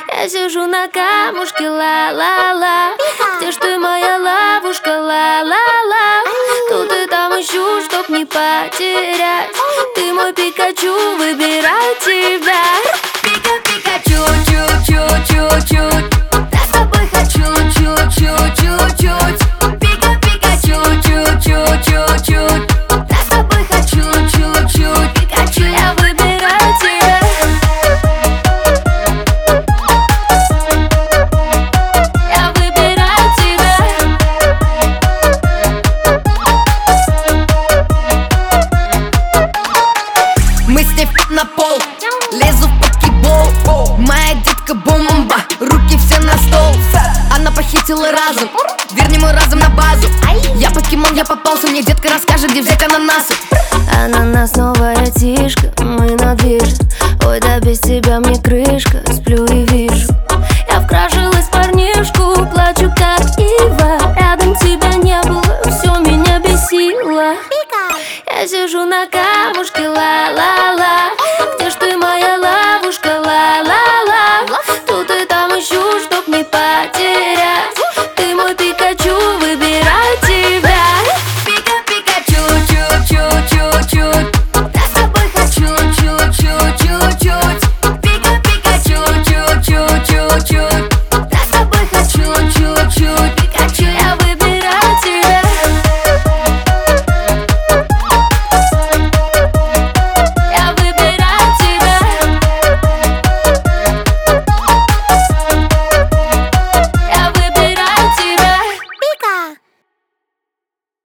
Я сижу на камушке, ла-ла-ла. Где ж ты, моя ловушка, ла-ла-ла? Тут и там ищу, чтоб не потерять. Ты мой Пикачу, выбирай тебя. Пика-пикачу, чуть-чуть-чуть-чуть. Я с тобой хочу чуть-чуть-чуть-чуть. Пика-пикачу, чуть-чуть-чуть-чуть. Я с тобой хочу чуть-чуть. Пикачу, я выбираю тебя. Я выбираю тебя. Мы с ней на пол, лезу в покебол. Моя детка бомба, руки все на стол. Она похитила разум, верни мой разум на базу. Я покемон, я попался, мне детка расскажет, где взять ананасы. Ананас, новая тишка, мы на движ. Ой, да без тебя мне крышка, сплю и вижу. Я вкражилась в парнишку, плачу как ива. Рядом тебя не было, все меня бесило. Я сижу на камушке, ла-ла-ла.